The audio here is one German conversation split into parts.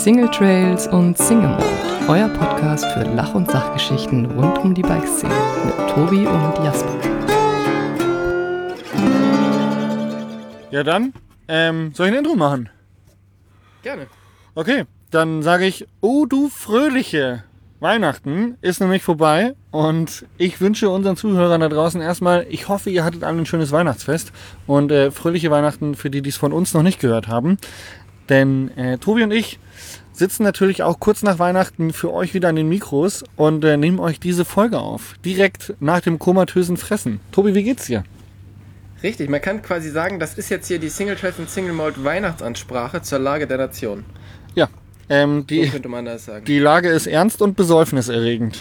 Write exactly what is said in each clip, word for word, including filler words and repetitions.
Single Trails und Single Mode, euer Podcast für Lach- und Sachgeschichten rund um die Bikeszene mit Tobi und Jasper. Ja dann, ähm, soll ich ein Intro machen? Gerne. Okay, dann sage ich, oh du fröhliche Weihnachten ist nämlich vorbei und ich wünsche unseren Zuhörern da draußen erstmal, ich hoffe, ihr hattet alle ein schönes Weihnachtsfest und äh, fröhliche Weihnachten für die, die es von uns noch nicht gehört haben. Denn äh, Tobi und ich sitzen natürlich auch kurz nach Weihnachten für euch wieder an den Mikros und äh, nehmen euch diese Folge auf, direkt nach dem komatösen Fressen. Tobi, wie geht's dir? Richtig, man kann quasi sagen, das ist jetzt hier die Single Trails und Single Mode Weihnachtsansprache zur Lage der Nation. Ja, ähm, die, so könnte man das sagen. Die Lage ist ernst und besäufniserregend.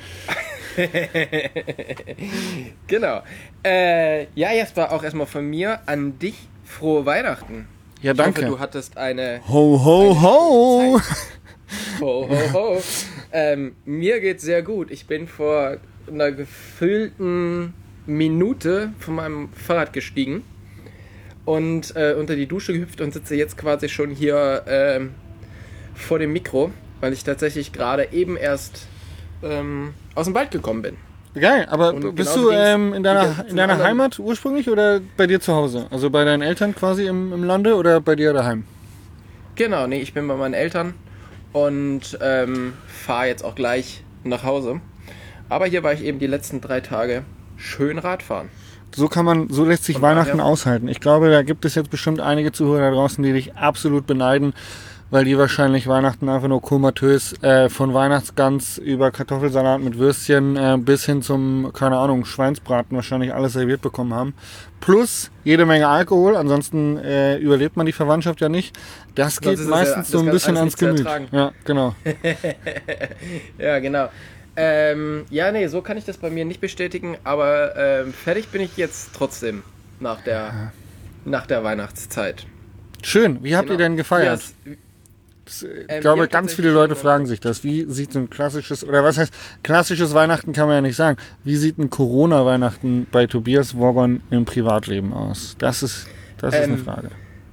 Genau. Äh, ja, Jasper, auch erstmal von mir an dich frohe Weihnachten. Ja, danke. Ich hoffe, du hattest eine... Ho, ho, eine ho! Ho, ho, ho. ähm, mir geht's sehr gut. Ich bin vor einer gefüllten Minute von meinem Fahrrad gestiegen und äh, unter die Dusche gehüpft und sitze jetzt quasi schon hier ähm, vor dem Mikro, weil ich tatsächlich gerade eben erst ähm, aus dem Wald gekommen bin. Geil, aber Und bist genauso du ähm, in deiner, ging's in deiner zum Heimat ursprünglich oder bei dir zu Hause? Also bei deinen Eltern quasi im, im Lande oder bei dir daheim? Genau, nee, ich bin bei meinen Eltern und ähm, fahre jetzt auch gleich nach Hause. Aber hier war ich eben die letzten drei Tage schön Radfahren. So kann man, so lässt sich Von Weihnachten daher- aushalten. Ich glaube, da gibt es jetzt bestimmt einige Zuhörer da draußen, die dich absolut beneiden, weil die wahrscheinlich Weihnachten einfach nur komatös äh, von Weihnachtsgans über Kartoffelsalat mit Würstchen äh, bis hin zum, keine Ahnung, Schweinsbraten wahrscheinlich alles serviert bekommen haben. Plus jede Menge Alkohol, ansonsten äh, überlebt man die Verwandtschaft ja nicht. Das Sonst geht ist es meistens ja- so das ein kann bisschen alles ans nicht zu Gemüt. ertragen. Ja, genau. Ja, genau. Ähm, ja, nee, so kann ich das bei mir nicht bestätigen, aber ähm, fertig bin ich jetzt trotzdem nach der, nach der Weihnachtszeit. Schön, wie habt Genau. ihr denn gefeiert? Ja, Das, äh, Ähm, ich glaube, wir haben ganz viele tatsächlich Leute schon- fragen sich das. Wie sieht so ein klassisches, oder was heißt, klassisches Weihnachten kann man ja nicht sagen. Wie sieht ein Corona-Weihnachten bei Tobias Wogon im Privatleben aus? Das ist, das ist Ähm, eine Frage.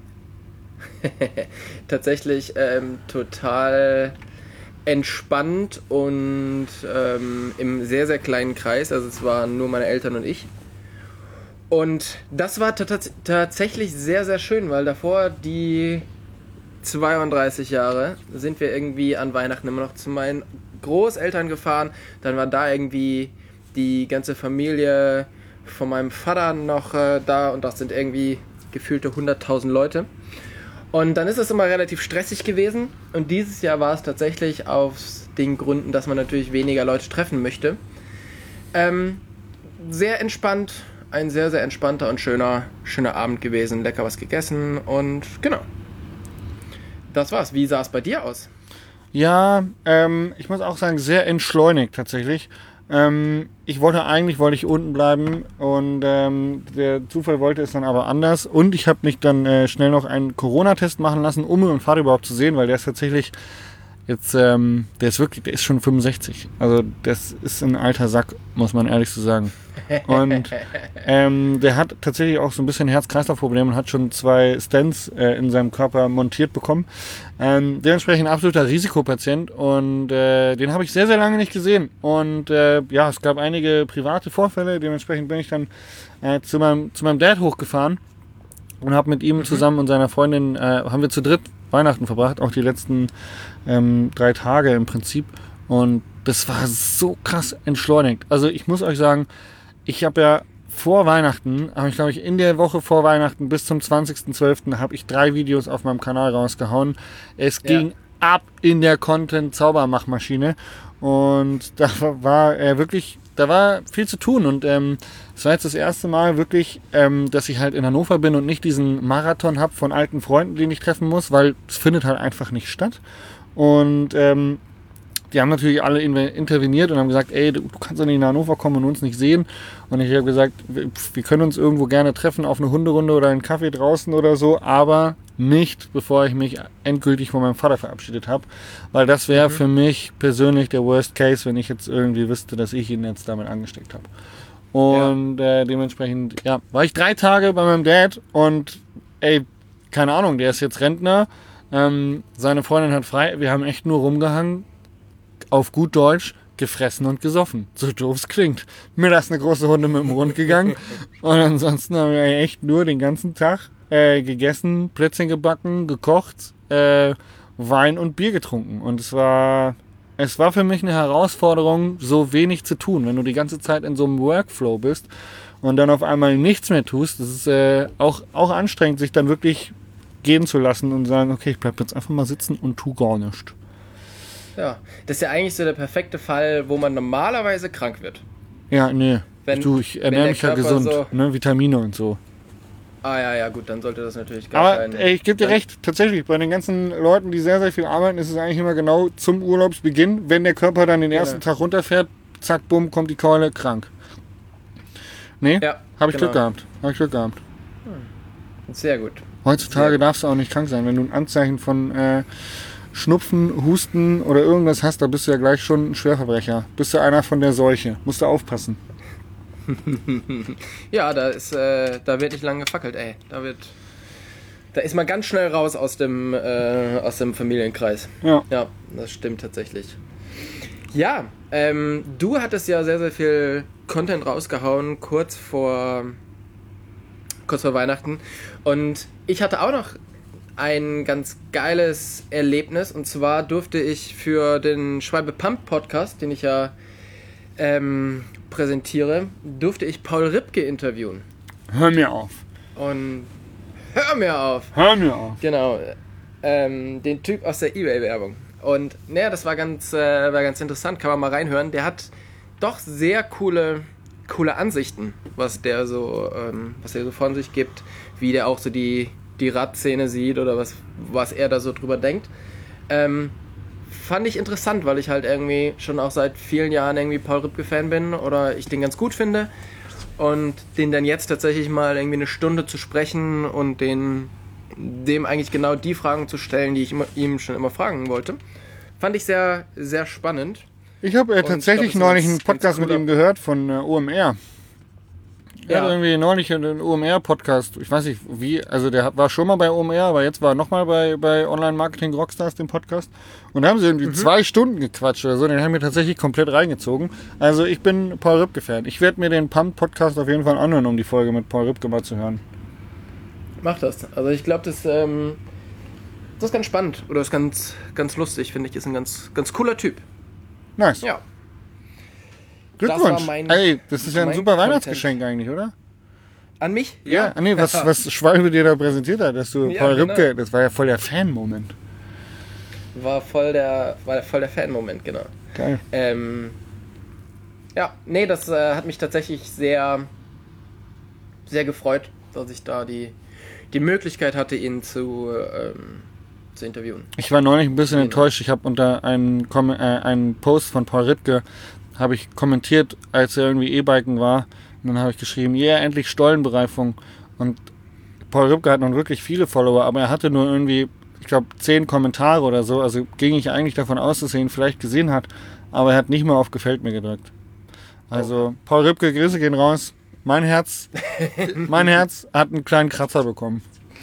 tatsächlich ähm, total entspannt und ähm, im sehr, sehr kleinen Kreis. Also es waren nur meine Eltern und ich. Und das war tats- tatsächlich sehr, sehr schön, weil davor die zweiunddreißig Jahre sind wir irgendwie an Weihnachten immer noch zu meinen Großeltern gefahren. Dann war da irgendwie die ganze Familie von meinem Vater noch äh, da und das sind irgendwie gefühlte hunderttausend Leute. Und dann ist es immer relativ stressig gewesen und dieses Jahr war es tatsächlich aus den Gründen, dass man natürlich weniger Leute treffen möchte. Ähm, sehr entspannt, ein sehr, sehr entspannter und schöner, schöner Abend gewesen, lecker was gegessen und genau. Das war's. Wie sah es bei dir aus? Ja, ähm, ich muss auch sagen, sehr entschleunigt tatsächlich. Ähm, ich wollte eigentlich, wollte ich unten bleiben und ähm, der Zufall wollte es dann aber anders und ich habe mich dann äh, schnell noch einen Corona-Test machen lassen, um meinen Vater überhaupt zu sehen, weil der ist tatsächlich jetzt, ähm, der ist wirklich, der ist schon fünfundsechzig. Also das ist ein alter Sack, muss man ehrlich so sagen. Und ähm, der hat tatsächlich auch so ein bisschen Herz-Kreislauf-Probleme und hat schon zwei Stents äh, in seinem Körper montiert bekommen. Ähm, dementsprechend ein absoluter Risikopatient und äh, den habe ich sehr, sehr lange nicht gesehen. Und äh, ja, es gab einige private Vorfälle, dementsprechend bin ich dann äh, zu, meinem, zu meinem Dad hochgefahren und habe mit ihm zusammen und seiner Freundin, äh, haben wir zu dritt Weihnachten verbracht, auch die letzten ähm, drei Tage im Prinzip. Und das war so krass entschleunigt. Also ich muss euch sagen, ich habe ja vor Weihnachten, habe ich glaube ich in der Woche vor Weihnachten bis zum zwanzigsten zwölften habe ich drei Videos auf meinem Kanal rausgehauen. Es Ja. ging ab in der Content-Zaubermachmaschine und da war äh, wirklich, da war viel zu tun und ähm, es war jetzt das erste Mal wirklich, ähm, dass ich halt in Hannover bin und nicht diesen Marathon habe von alten Freunden, den ich treffen muss, weil es findet halt einfach nicht statt. Und ähm, die haben natürlich alle interveniert und haben gesagt, ey, du, du kannst doch nicht nach Hannover kommen und uns nicht sehen. Und ich habe gesagt, wir, wir können uns irgendwo gerne treffen auf eine Hunderunde oder einen Kaffee draußen oder so, aber nicht, bevor ich mich endgültig von meinem Vater verabschiedet habe. Weil das wäre mhm. für mich persönlich der Worst Case, wenn ich jetzt irgendwie wüsste, dass ich ihn jetzt damit angesteckt habe. Und ja. äh, dementsprechend, ja, war ich drei Tage bei meinem Dad und ey, keine Ahnung, der ist jetzt Rentner. Ähm, seine Freundin hat frei, wir haben echt nur rumgehangen, auf gut Deutsch, gefressen und gesoffen. So doof es klingt. Mir ist eine große Runde mit dem Rund gegangen und ansonsten haben wir echt nur den ganzen Tag äh, gegessen, Plätzchen gebacken, gekocht, äh, Wein und Bier getrunken. Und es war, es war für mich eine Herausforderung, so wenig zu tun. Wenn du die ganze Zeit in so einem Workflow bist und dann auf einmal nichts mehr tust, das ist äh, auch, auch anstrengend, sich dann wirklich gehen zu lassen und sagen, okay, ich bleib jetzt einfach mal sitzen und tu gar nichts. Ja, das ist ja eigentlich so der perfekte Fall, wo man normalerweise krank wird. Ja, nee. Wenn, du, ich ernähre mich ja gesund, so ne? Vitamine und so. Ah ja, ja, gut, dann sollte das natürlich gar Aber kein... ey, ich gebe dir recht, tatsächlich, bei den ganzen Leuten, die sehr, sehr viel arbeiten, ist es eigentlich immer genau zum Urlaubsbeginn, wenn der Körper dann den ersten Genau. Tag runterfährt, zack, bumm, kommt die Keule, krank. Nee, Ja, habe ich genau. Glück gehabt. Habe ich Glück gehabt. Sehr gut. Heutzutage Sehr gut. darfst du auch nicht krank sein. Wenn du ein Anzeichen von äh, Schnupfen, Husten oder irgendwas hast, da bist du ja gleich schon ein Schwerverbrecher. Bist du einer von der Seuche. Musst du aufpassen. Ja, da ist, äh, da wird nicht lange gefackelt, ey. Da wird, da ist man ganz schnell raus aus dem, äh, aus dem Familienkreis. Ja. Ja, das stimmt tatsächlich. Ja, ähm, du hattest ja sehr, sehr viel Content rausgehauen, kurz vor, kurz vor Weihnachten. Und ich hatte auch noch ein ganz geiles Erlebnis. Und zwar durfte ich für den Schwalbe Pump Podcast, den ich ja ähm, präsentiere, durfte ich Paul Ripke interviewen. Hör mir auf. Und hör mir auf! Hör mir auf. Genau, ähm, den Typ aus der eBay-Werbung. Und naja, das war ganz, äh, war ganz interessant, kann man mal reinhören. Der hat doch sehr coole, coole Ansichten, was der so, ähm, was er so von sich gibt, wie der auch so die, die Radszene sieht oder was, was er da so drüber denkt. Ähm, fand ich interessant, weil ich halt irgendwie schon auch seit vielen Jahren irgendwie Paul Ripke-Fan bin oder ich den ganz gut finde. Und den dann jetzt tatsächlich mal irgendwie eine Stunde zu sprechen und den, dem eigentlich genau die Fragen zu stellen, die ich immer, ihm schon immer fragen wollte, fand ich sehr, sehr spannend. Ich habe äh, Und tatsächlich ich glaub, das neulich ist einen ganz- ganz Podcast mit cooler- ihm gehört von äh, O M R. Er Ja. hat irgendwie neulich einen O M R-Podcast, ich weiß nicht wie, also der hat- war schon mal bei O M R, aber jetzt war er nochmal bei, bei Online-Marketing Rockstars, dem Podcast. Und da haben sie irgendwie zwei Stunden gequatscht oder so, den haben wir tatsächlich komplett reingezogen. Also ich bin Paul Ripke-Fan. Ich werde mir den Pump-Podcast auf jeden Fall anhören, um die Folge mit Paul Ripke mal zu hören. Mach das. Also ich glaube, das, ähm, das ist ganz spannend oder ist ganz, ganz lustig, finde ich. Ist ein ganz, ganz cooler Typ. Nice. Ja. Glückwunsch. das war mein- Ey, das ist ja ein mein super Content. Weihnachtsgeschenk eigentlich, oder? An mich? Ja. Ah, nee, was, was Schwalbe dir da präsentiert hat, dass du Ja, Paul genau. Ripke, das war ja voll der Fan-Moment. War voll der, war voll der Fan-Moment, genau. Geil. Ähm, ja, nee, das äh, hat mich tatsächlich sehr, sehr gefreut, dass ich da die, die Möglichkeit hatte, ihn zu, ähm, zu interviewen. Ich war neulich ein bisschen Genau. enttäuscht. Ich habe unter einen, Kom- äh, einen Post von Paul Ripke habe ich kommentiert, als er irgendwie E-Biken war. Und dann habe ich geschrieben, yeah, endlich Stollenbereifung. Und Paul Ripke hat nun wirklich viele Follower, aber er hatte nur irgendwie, ich glaube, zehn Kommentare oder so. Also ging ich eigentlich davon aus, dass er ihn vielleicht gesehen hat. Aber er hat nicht mal auf Gefällt mir gedrückt. Also Paul Ripke, Grüße gehen raus. Mein Herz, mein Herz hat einen kleinen Kratzer bekommen.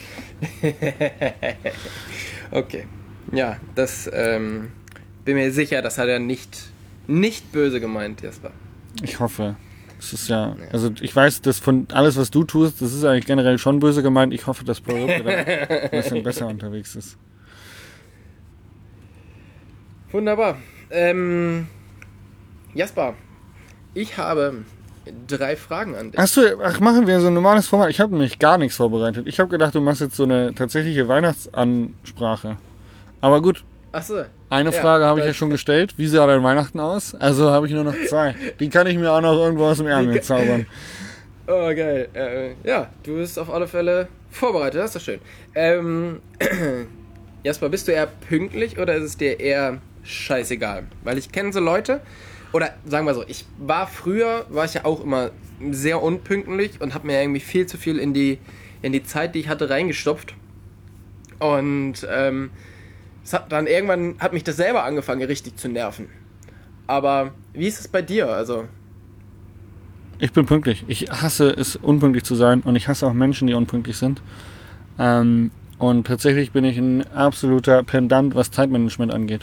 Okay. Ja, das ähm, bin mir sicher, das hat er nicht, nicht böse gemeint, Jasper. Ich hoffe. Es ist ja, also ich weiß, dass von alles, was du tust, das ist eigentlich generell schon böse gemeint. Ich hoffe, dass Paul Ripke da ein bisschen besser unterwegs ist. Wunderbar. Ähm, Jasper, ich habe drei Fragen an dich. Achso, ach, machen wir so ein normales Format. Ich habe nämlich gar nichts vorbereitet. Ich habe gedacht, du machst jetzt so eine tatsächliche Weihnachtsansprache. Aber gut, Achso. eine Ja, Frage habe ich das- ja schon gestellt. Wie sah dein Weihnachten aus? Also habe ich nur noch zwei. Die kann ich mir auch noch irgendwo aus dem Ärmel zaubern. Oh, geil. Äh, ja, du bist auf alle Fälle vorbereitet, das ist doch schön. Ähm, Jasper, bist du eher pünktlich oder ist es dir eher scheißegal? Weil ich kenne so Leute, oder sagen wir so, ich war früher, war ich ja auch immer sehr unpünktlich und habe mir irgendwie viel zu viel in die, in die Zeit, die ich hatte, reingestopft. Und ähm, es hat dann irgendwann hat mich das selber angefangen, richtig zu nerven. Aber wie ist es bei dir? Also, Ich bin pünktlich. Ich hasse es, unpünktlich zu sein. Und ich hasse auch Menschen, die unpünktlich sind. Ähm, Und tatsächlich bin ich ein absoluter Pendant, was Zeitmanagement angeht.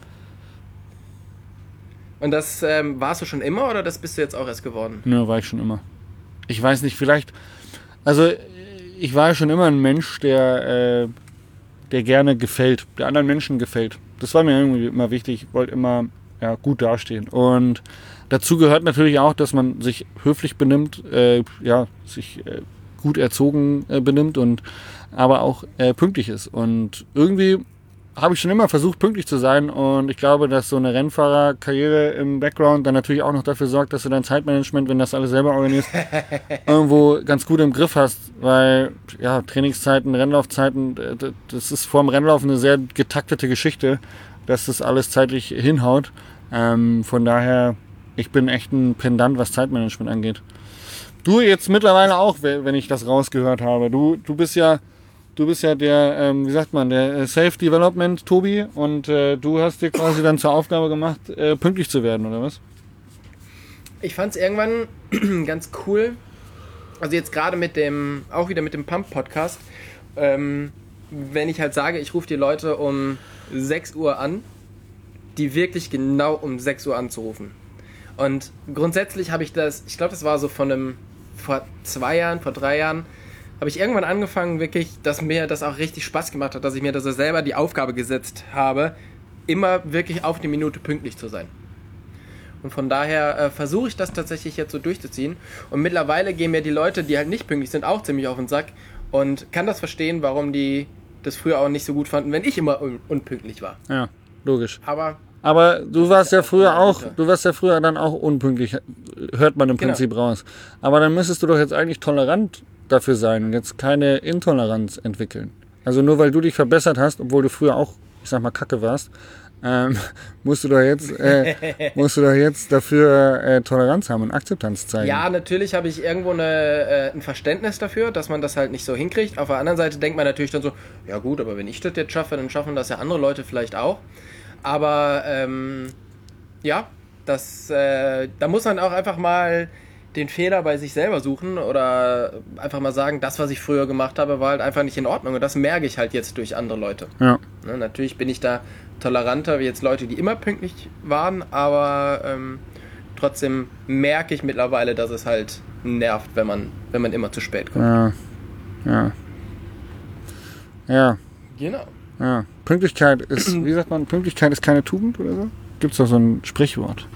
Und das ähm, warst du schon immer oder das bist du jetzt auch erst geworden? Nö, war ich schon immer. Ich weiß nicht, vielleicht... Also ich war schon immer ein Mensch, der, äh, der gerne gefällt, der anderen Menschen gefällt. Das war mir irgendwie immer wichtig. Ich wollte immer ja, gut dastehen. Und dazu gehört natürlich auch, dass man sich höflich benimmt, äh, ja, sich äh, gut erzogen äh, benimmt und aber auch äh, pünktlich ist. Und irgendwie habe ich schon immer versucht, pünktlich zu sein. Und ich glaube, dass so eine Rennfahrerkarriere im Background dann natürlich auch noch dafür sorgt, dass du dein Zeitmanagement, wenn das alles selber organisierst, irgendwo ganz gut im Griff hast. Weil, ja, Trainingszeiten, Rennlaufzeiten, das ist vor dem Rennlauf eine sehr getaktete Geschichte, dass das alles zeitlich hinhaut. Ähm, von daher, ich bin echt ein Pendant, was Zeitmanagement angeht. Du jetzt mittlerweile auch, wenn ich das rausgehört habe. Du, du bist ja... Du bist ja der, ähm, wie sagt man, der Self-Development Tobi und äh, du hast dir quasi dann zur Aufgabe gemacht, äh, pünktlich zu werden, oder was? Ich fand es irgendwann ganz cool, also jetzt gerade mit dem, auch wieder mit dem Pump-Podcast, ähm, wenn ich halt sage, ich rufe die Leute um sechs Uhr an, die wirklich genau um sechs Uhr anzurufen. Und grundsätzlich habe ich das, ich glaube, das war so von einem, vor zwei Jahren, vor drei Jahren, habe ich irgendwann angefangen, wirklich, dass mir das auch richtig Spaß gemacht hat, dass ich mir das selber die Aufgabe gesetzt habe, immer wirklich auf die Minute pünktlich zu sein. Und von daher äh, versuche ich das tatsächlich jetzt so durchzuziehen. Und mittlerweile gehen mir die Leute, die halt nicht pünktlich sind, auch ziemlich auf den Sack und kann das verstehen, warum die das früher auch nicht so gut fanden, wenn ich immer un- unpünktlich war. Ja, logisch. Aber Aber du warst ja früher auch, du warst ja früher dann auch unpünktlich, hört man im Genau. Prinzip raus. Aber dann müsstest du doch jetzt eigentlich tolerant dafür sein und jetzt keine Intoleranz entwickeln. Also nur weil du dich verbessert hast, obwohl du früher auch, ich sag mal, Kacke warst, ähm, musst du doch jetzt, äh, musst du doch jetzt dafür äh, Toleranz haben und Akzeptanz zeigen. ja, natürlich habe ich irgendwo eine, äh, ein Verständnis dafür, dass man das halt nicht so hinkriegt. Auf der anderen Seite denkt man natürlich dann so, ja gut, aber wenn ich das jetzt schaffe, dann schaffen das ja andere Leute vielleicht auch. Aber ähm, ja, das, äh, da muss man auch einfach mal den Fehler bei sich selber suchen oder einfach mal sagen, das, was ich früher gemacht habe, war halt einfach nicht in Ordnung. Und das merke ich halt jetzt durch andere Leute. Ja. Ne, natürlich bin ich da toleranter wie jetzt Leute, die immer pünktlich waren, aber ähm, trotzdem merke ich mittlerweile, dass es halt nervt, wenn man, wenn man immer zu spät kommt. Ja. Ja. Ja. Genau. Ja. Pünktlichkeit ist, wie sagt man, Pünktlichkeit ist keine Tugend oder so? Gibt's doch so ein Sprichwort.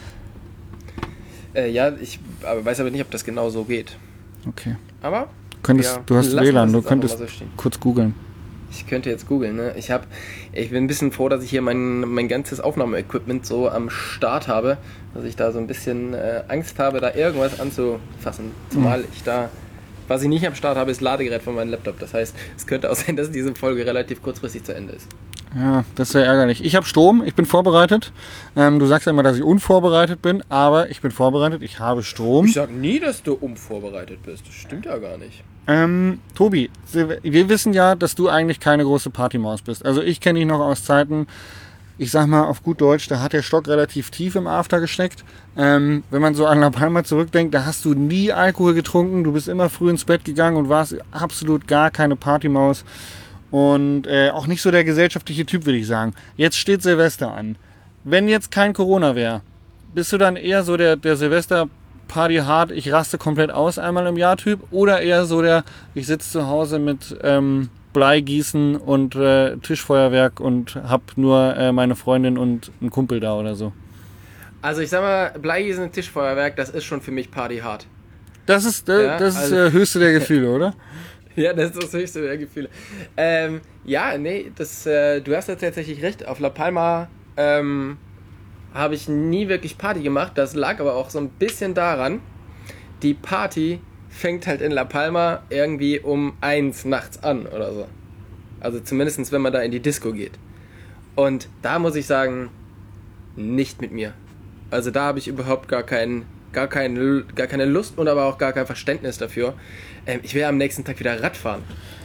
Äh, ja, ich aber weiß aber nicht, ob das genau so geht. Okay. Aber Du, könntest, ja, du hast lassen W L A N, wir du das einfach könntest mal so stehen. kurz googeln. Ich könnte jetzt googeln, ne? Ich hab, ich bin ein bisschen froh, dass ich hier mein, mein ganzes Aufnahmeequipment so am Start habe, dass ich da so ein bisschen äh, Angst habe, da irgendwas anzufassen. Zumal ich da, was ich nicht am Start habe, ist Ladegerät von meinem Laptop. Das heißt, es könnte auch sein, dass diese Folge relativ kurzfristig zu Ende ist. Ja, das ist sehr ärgerlich. Ich habe Strom, ich bin vorbereitet. Ähm, du sagst ja immer, dass ich unvorbereitet bin, aber ich bin vorbereitet, ich habe Strom. Ich sag nie, dass du unvorbereitet bist. Das stimmt ja gar nicht. Ähm, Tobi, wir wissen ja, dass du eigentlich keine große Partymaus bist. Also ich kenne dich noch aus Zeiten, ich sag mal auf gut Deutsch, da hat der Stock relativ tief im After gesteckt. Ähm, wenn man so an La Palma zurückdenkt, da hast du nie Alkohol getrunken, du bist immer früh ins Bett gegangen und warst absolut gar keine Partymaus. Und äh, auch nicht so der gesellschaftliche Typ, würde ich sagen. Jetzt steht Silvester an. Wenn jetzt kein Corona wäre, bist du dann eher so der, der Silvester-Party hard, ich raste komplett aus einmal im Jahr Typ? Oder eher so der, ich sitze zu Hause mit ähm, Bleigießen und äh, Tischfeuerwerk und hab nur äh, meine Freundin und einen Kumpel da oder so? Also ich sag mal, Bleigießen und Tischfeuerwerk, das ist schon für mich Party hard. Das ist äh, Ja, das also- ist äh, höchste der Gefühle, oder? Ja, das ist das höchste der Gefühle. Ähm, ja, nee, das, äh, du hast ja tatsächlich recht. Auf La Palma ähm, habe ich nie wirklich Party gemacht. Das lag aber auch so ein bisschen daran, die Party fängt halt in La Palma irgendwie um eins nachts an oder so. Also zumindest, wenn man da in die Disco geht. Und da muss ich sagen, nicht mit mir. Also da habe ich überhaupt gar keinen Gar, kein, gar keine Lust und aber auch gar kein Verständnis dafür. Ähm, ich will am nächsten Tag wieder Radfahren.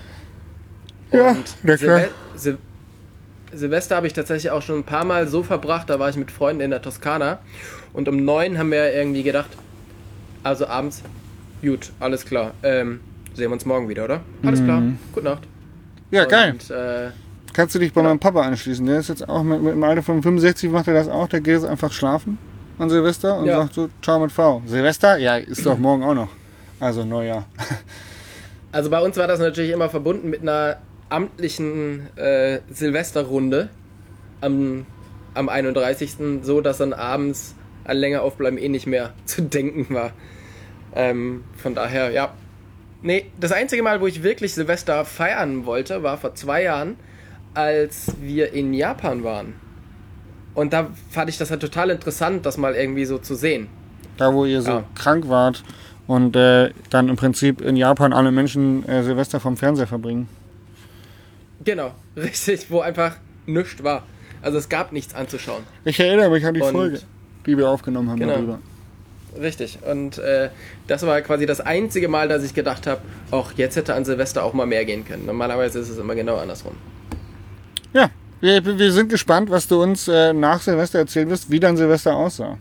Ja, Und na klar. Silve- Sil- Silvester habe ich tatsächlich auch schon ein paar Mal so verbracht, da war ich mit Freunden in der Toskana und um neun haben wir irgendwie gedacht, also abends, gut, alles klar, ähm, sehen wir uns morgen wieder, oder? Alles klar, gute Nacht. Ja, und, geil. Äh, Kannst du dich bei genau. meinem Papa anschließen. Der ist jetzt auch mit, mit dem Alter von fünfundsechzig, macht er das auch. Der geht jetzt einfach schlafen an Silvester und Ja. sagt so, ciao mit V. Silvester? Ja, ist doch morgen auch noch. Also Neujahr. Also bei uns war das natürlich immer verbunden mit einer amtlichen äh, Silvesterrunde am, am einunddreißigsten so dass dann abends an länger aufbleiben eh nicht mehr zu denken war. Ähm, von daher, ja. Nee, das einzige Mal, wo ich wirklich Silvester feiern wollte, war vor zwei Jahren, als wir in Japan waren. Und da fand ich das halt total interessant, das mal irgendwie so zu sehen. Da, wo ihr so Ja. krank wart und äh, dann im Prinzip in Japan alle Menschen äh, Silvester vom Fernseher verbringen. Genau, richtig, wo einfach nichts war. Also es gab nichts anzuschauen. Ich erinnere mich an die Und- Folge, die wir aufgenommen haben Genau. darüber. Richtig. Und äh, das war quasi das einzige Mal, dass ich gedacht habe, auch jetzt hätte an Silvester auch mal mehr gehen können. Normalerweise ist es immer genau andersrum. Ja, wir, wir sind gespannt, was du uns äh, nach Silvester erzählen wirst, wie dein Silvester aussah.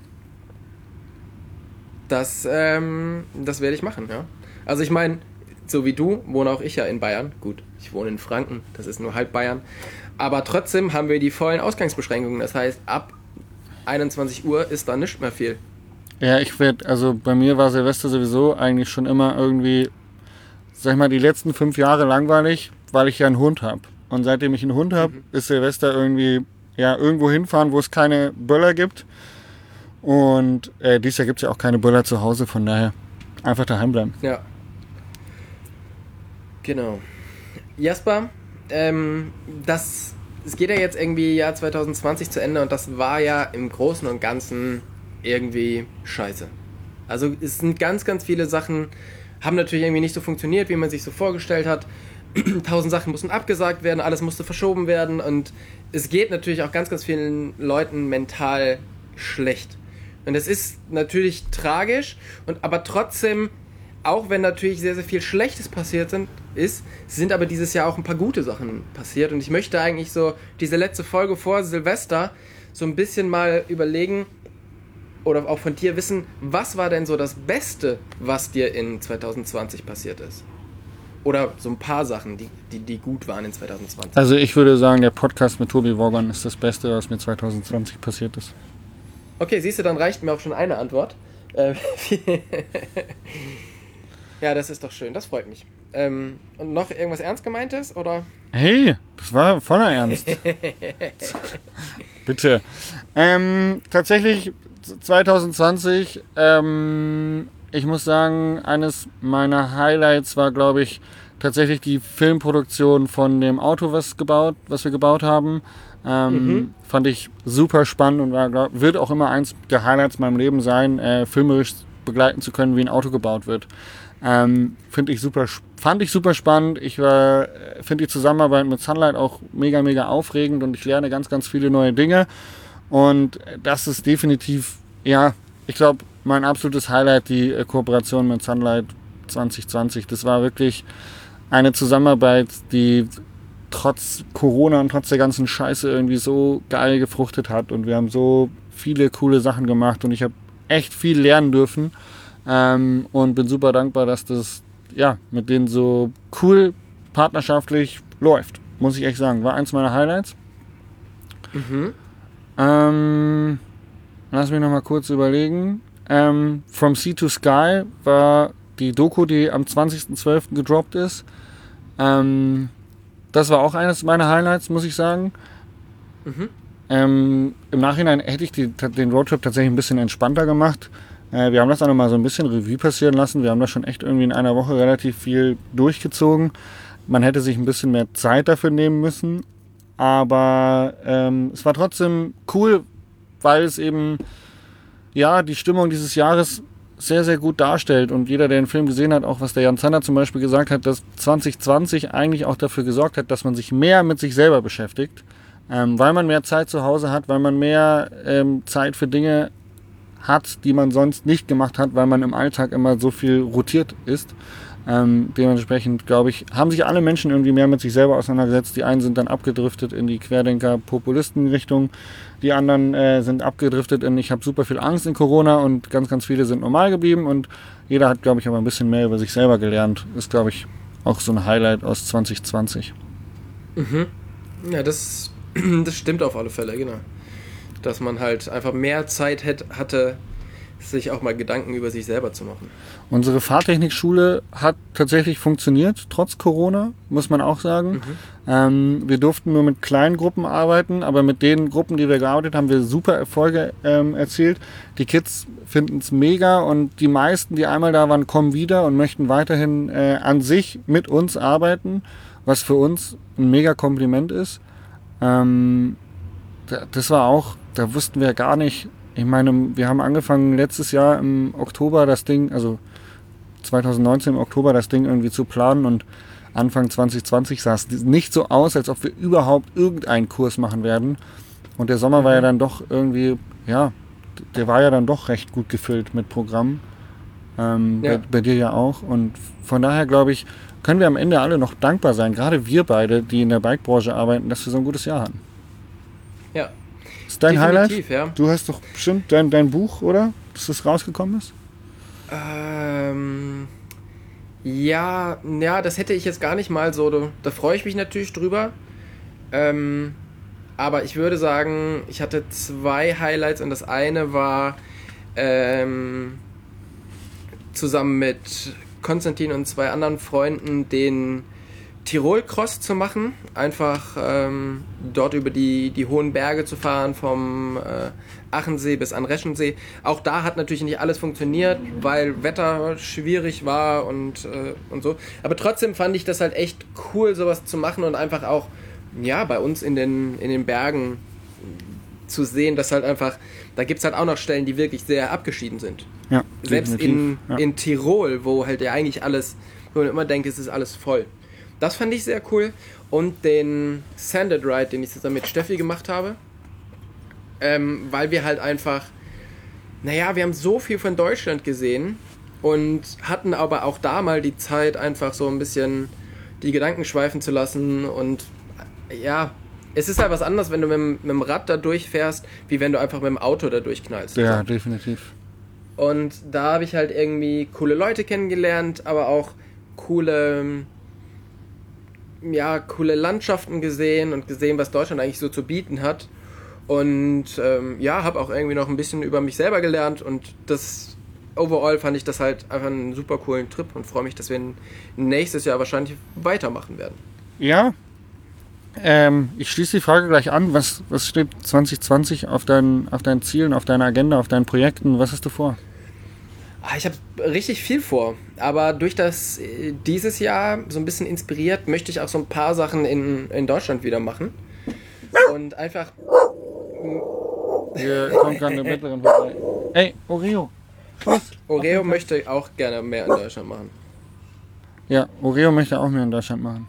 Das, ähm, das werde ich machen, ja. Also ich meine, so wie du, wohne auch ich ja in Bayern. Gut, ich wohne in Franken, das ist nur halb Bayern. Aber trotzdem haben wir die vollen Ausgangsbeschränkungen. Das heißt, ab einundzwanzig Uhr ist da nicht mehr viel. Ja, ich werde, also bei mir war Silvester sowieso eigentlich schon immer irgendwie, sag ich mal, die letzten fünf Jahre langweilig, weil ich ja einen Hund habe. Und seitdem ich einen Hund habe, Mhm. ist Silvester irgendwie, ja, irgendwo hinfahren, wo es keine Böller gibt. Und äh, dieses Jahr gibt es ja auch keine Böller zu Hause, von daher einfach daheim bleiben. Ja. Genau. Jasper, ähm, das, es geht ja jetzt irgendwie Jahr zwanzig zwanzig zu Ende und das war ja im Großen und Ganzen irgendwie scheiße. Also es sind ganz, ganz viele Sachen, haben natürlich irgendwie nicht so funktioniert, wie man sich so vorgestellt hat. Tausend Sachen mussten abgesagt werden, alles musste verschoben werden und es geht natürlich auch ganz, ganz vielen Leuten mental schlecht. Und es ist natürlich tragisch, und aber trotzdem, auch wenn natürlich sehr, sehr viel Schlechtes passiert sind, ist, sind aber dieses Jahr auch ein paar gute Sachen passiert. Und ich möchte eigentlich so diese letzte Folge vor Silvester so ein bisschen mal überlegen oder auch von dir wissen, was war denn so das Beste, was dir in zwanzig zwanzig passiert ist? Oder so ein paar Sachen, die, die, die gut waren in zwanzig zwanzig. Also ich würde sagen, der Podcast mit Tobi Wogon ist das Beste, was mir zwanzig zwanzig passiert ist. Okay, siehst du, dann reicht mir auch schon eine Antwort. Äh, ja, das ist doch schön, das freut mich. Ähm, und noch irgendwas ernst gemeintes, oder? Hey, das war voller Ernst. Bitte. Ähm, tatsächlich zwanzig zwanzig, ähm, ich muss sagen, eines meiner Highlights war, glaube ich, tatsächlich die Filmproduktion von dem Auto, was, gebaut, was wir gebaut haben. Ähm, Mhm. Fand ich super spannend und war, glaub, wird auch immer eins der Highlights in meinem Leben sein, äh, filmerisch begleiten zu können, wie ein Auto gebaut wird. Ähm, find ich super, fand ich super spannend. Ich war, finde die Zusammenarbeit mit Sunlight auch mega, mega aufregend und ich lerne ganz, ganz viele neue Dinge. Und das ist definitiv, ja, ich glaube, mein absolutes Highlight, die äh, Kooperation mit Sunlight zwanzig zwanzig. Das war wirklich eine Zusammenarbeit, die trotz Corona und trotz der ganzen Scheiße irgendwie so geil gefruchtet hat. Und wir haben so viele coole Sachen gemacht und ich habe echt viel lernen dürfen. Ähm, und bin super dankbar, dass das ja mit denen so cool partnerschaftlich läuft. Muss ich echt sagen. War eins meiner Highlights. Mhm. Ähm, lass mich noch mal kurz überlegen. Ähm, From Sea to Sky war die Doku, die am zwanzigsten zwölften gedroppt ist. Ähm, das war auch eines meiner Highlights, muss ich sagen. Mhm. Ähm, Im Nachhinein hätte ich die, den Roadtrip tatsächlich ein bisschen entspannter gemacht. Äh, wir haben das auch noch mal so ein bisschen Revue passieren lassen. Wir haben da schon echt irgendwie in einer Woche relativ viel durchgezogen. Man hätte sich ein bisschen mehr Zeit dafür nehmen müssen. Aber ähm, es war trotzdem cool, weil es eben ja die Stimmung dieses Jahres sehr, sehr gut darstellt. Und jeder, der den Film gesehen hat, auch was der Jan Zander zum Beispiel gesagt hat, dass zwanzig zwanzig eigentlich auch dafür gesorgt hat, dass man sich mehr mit sich selber beschäftigt. Ähm, weil man mehr Zeit zu Hause hat, weil man mehr ähm, Zeit für Dinge hat, die man sonst nicht gemacht hat, weil man im Alltag immer so viel rotiert ist. Ähm, dementsprechend, glaube ich, haben sich alle Menschen irgendwie mehr mit sich selber auseinandergesetzt. Die einen sind dann abgedriftet in die Querdenker-Populisten-Richtung. Die anderen äh, sind abgedriftet in ich habe super viel Angst in Corona und ganz, ganz viele sind normal geblieben. Und jeder hat, glaube ich, aber ein bisschen mehr über sich selber gelernt. Ist, glaube ich, auch so ein Highlight aus zwanzig zwanzig. Mhm. Ja, das, das stimmt auf alle Fälle, genau. Dass man halt einfach mehr Zeit hätte, hatte, sich auch mal Gedanken über sich selber zu machen. Unsere Fahrtechnikschule hat tatsächlich funktioniert, trotz Corona, muss man auch sagen. Mhm. Ähm, wir durften nur mit kleinen Gruppen arbeiten, aber mit den Gruppen, die wir gearbeitet haben, haben wir super Erfolge ähm, erzielt. Die Kids finden es mega und die meisten, die einmal da waren, kommen wieder und möchten weiterhin äh, an sich mit uns arbeiten, was für uns ein mega Kompliment ist. Ähm, das war auch, da wussten wir gar nicht. Ich meine, wir haben angefangen letztes Jahr im Oktober das Ding, also zwanzig neunzehn im Oktober das Ding irgendwie zu planen und Anfang zwanzig zwanzig sah es nicht so aus, als ob wir überhaupt irgendeinen Kurs machen werden. Und der Sommer war ja dann doch irgendwie, ja, der war ja dann doch recht gut gefüllt mit Programmen. Ähm, ja. bei, bei dir ja auch. Und von daher glaube ich, können wir am Ende alle noch dankbar sein, gerade wir beide, die in der Bikebranche arbeiten, dass wir so ein gutes Jahr hatten. Ja. Ist dein Definitiv, Highlight? Ja. Du hast doch bestimmt dein, dein Buch, oder? Dass das rausgekommen ist? Ähm, ja, ja, das hätte ich jetzt gar nicht mal so. Da freue ich mich natürlich drüber. Ähm, aber ich würde sagen, ich hatte zwei Highlights und das eine war ähm, zusammen mit Konstantin und zwei anderen Freunden den Tirol-Cross zu machen, einfach ähm, dort über die, die hohen Berge zu fahren, vom äh, Achensee bis an Reschensee. Auch da hat natürlich nicht alles funktioniert, weil Wetter schwierig war und, äh, und so. Aber trotzdem fand ich das halt echt cool, sowas zu machen und einfach auch, ja, bei uns in den, in den Bergen zu sehen, dass halt einfach, da gibt es halt auch noch Stellen, die wirklich sehr abgeschieden sind. Ja, selbst in, ja. in Tirol, wo halt ja eigentlich alles, wo man immer denkt, es ist alles voll. Das fand ich sehr cool. Und den Sanded Ride, den ich zusammen mit Steffi gemacht habe. Ähm, weil wir halt einfach, naja, wir haben so viel von Deutschland gesehen und hatten aber auch da mal die Zeit, einfach so ein bisschen die Gedanken schweifen zu lassen. Und ja, es ist halt was anderes, wenn du mit, mit dem Rad da durchfährst, wie wenn du einfach mit dem Auto da durchknallst. Ja, so. Definitiv. Und da habe ich halt irgendwie coole Leute kennengelernt, aber auch coole... ja, coole Landschaften gesehen und gesehen, was Deutschland eigentlich so zu bieten hat. Und ähm, ja, habe auch irgendwie noch ein bisschen über mich selber gelernt und das overall fand ich das halt einfach einen super coolen Trip und freue mich, dass wir nächstes Jahr wahrscheinlich weitermachen werden. Ja, ähm, ich schließe die Frage gleich an. Was, was steht zwanzig zwanzig auf deinen, auf deinen Zielen, auf deiner Agenda, auf deinen Projekten? Was hast du vor? Ich habe richtig viel vor, aber durch das äh, dieses Jahr so ein bisschen inspiriert, möchte ich auch so ein paar Sachen in, in Deutschland wieder machen. Und einfach... Hier kommt gerade eine Mittlerin vorbei. Ey, Oreo. Was? Oreo okay. möchte auch gerne mehr in Deutschland machen. Ja, Oreo möchte auch mehr in Deutschland machen.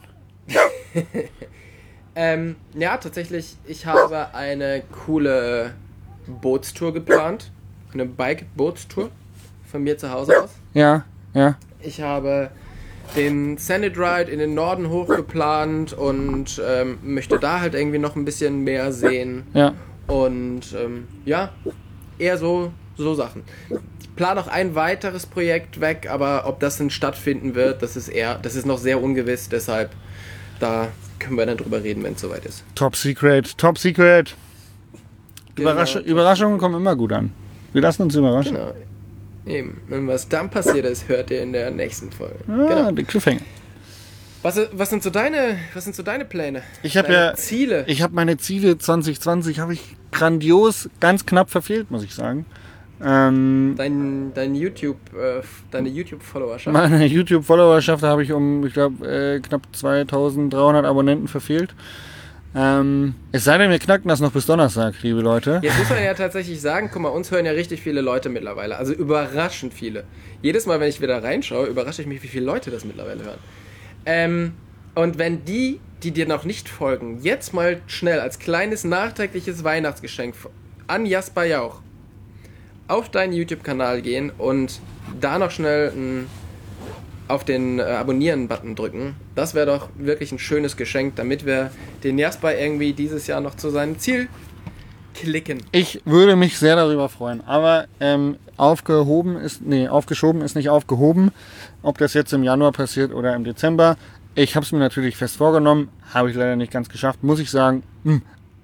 ähm, ja, tatsächlich, ich habe eine coole Bootstour geplant. Eine Bike-Bootstour. Von mir zu Hause aus. Ja, ja. Ich habe den Sanded Ride in den Norden hochgeplant und ähm, möchte da halt irgendwie noch ein bisschen mehr sehen. Ja. Und ähm, ja, eher so, so Sachen. Ich plane noch ein weiteres Projekt weg, aber ob das denn stattfinden wird, das ist eher, das ist noch sehr ungewiss, deshalb da können wir dann drüber reden, wenn es soweit ist. Top Secret, Top Secret. Genau. Überrasch- Überraschungen kommen immer gut an. Wir lassen uns überraschen. Genau. Eben. Und was dann passiert ist, hört ihr in der nächsten Folge. Ah, genau. Die Cliffhanger. Was, was, sind so deine, was sind so deine Pläne? Ich habe ja Ziele. Ich habe meine Ziele zwanzig zwanzig habe ich grandios, ganz knapp verfehlt, muss ich sagen. Ähm, dein, dein YouTube, äh, deine YouTube-Followerschaft. Meine YouTube-Followerschaft habe ich um, ich glaube, äh, knapp zweitausenddreihundert Abonnenten verfehlt. Ähm, es sei denn, wir knacken das noch bis Donnerstag, liebe Leute. Jetzt muss man ja tatsächlich sagen, guck mal, uns hören ja richtig viele Leute mittlerweile. Also überraschend viele. Jedes Mal, wenn ich wieder reinschaue, überrasche ich mich, wie viele Leute das mittlerweile hören. Ähm, und wenn die, die dir noch nicht folgen, jetzt mal schnell als kleines nachträgliches Weihnachtsgeschenk an Jasper Jauch auf deinen YouTube-Kanal gehen und da noch schnell ein, auf den äh, Abonnieren-Button drücken, das wäre doch wirklich ein schönes Geschenk, damit wir den Jasper irgendwie dieses Jahr noch zu seinem Ziel klicken. Ich würde mich sehr darüber freuen, aber ähm, aufgehoben ist, nee, aufgeschoben ist nicht aufgehoben. Ob das jetzt im Januar passiert oder im Dezember, Ich habe es mir natürlich fest vorgenommen, habe ich leider nicht ganz geschafft, muss ich sagen. Hm.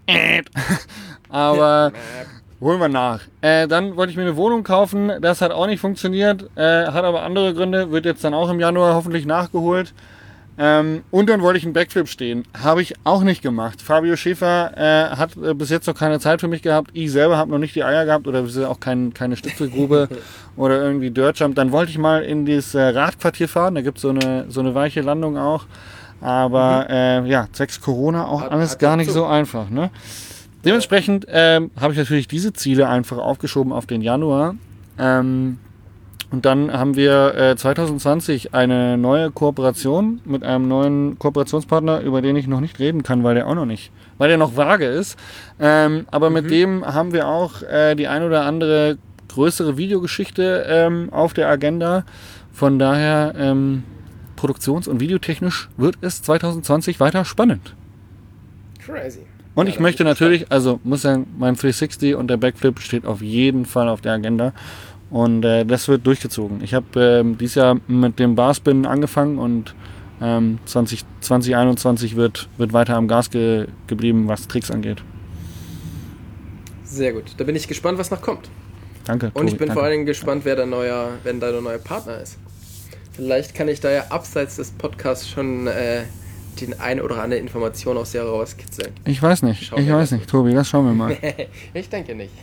Aber holen wir nach. Äh, dann wollte ich mir eine Wohnung kaufen, das hat auch nicht funktioniert, äh, hat aber andere Gründe, wird jetzt dann auch im Januar hoffentlich nachgeholt. Ähm, und dann wollte ich einen Backflip stehen. Habe ich auch nicht gemacht. Fabio Schäfer äh, hat äh, bis jetzt noch keine Zeit für mich gehabt. Ich selber habe noch nicht die Eier gehabt oder auch kein, keine Stützelgrube oder irgendwie Dirtjump. Dann wollte ich mal in das äh, Radquartier fahren. Da gibt es so eine, so eine weiche Landung auch. Aber mhm. äh, ja, zwecks Corona auch hat, alles hat gar nicht so einfach. Ne? Dementsprechend ähm, habe ich natürlich diese Ziele einfach aufgeschoben auf den Januar. Ähm, Und dann haben wir äh, zwanzig zwanzig eine neue Kooperation mit einem neuen Kooperationspartner, über den ich noch nicht reden kann, weil der auch noch nicht, weil der noch vage ist. Ähm, aber mhm. mit dem haben wir auch äh, die ein oder andere größere Videogeschichte ähm, auf der Agenda. Von daher ähm, produktions- und videotechnisch wird es zwanzig zwanzig weiter spannend. Crazy. Und ja, ich möchte natürlich, also muss sagen, mein dreihundertsechzig und der Backflip steht auf jeden Fall auf der Agenda. Und äh, das wird durchgezogen. Ich habe ähm, dieses Jahr mit dem Barspin angefangen und ähm, zwanzig einundzwanzig wird, wird weiter am Gas ge- geblieben, was Tricks angeht. Sehr gut. Da bin ich gespannt, was noch kommt. Danke. Und ich bin danke. vor allen Dingen gespannt, wer dein neuer, wer dein neuer Partner ist. Vielleicht kann ich da ja abseits des Podcasts schon äh, die eine oder andere Information aus dir rauskitzeln. Ich weiß nicht. Schauen ich wir weiß nicht, Tobi, das schauen wir mal. Ich denke nicht.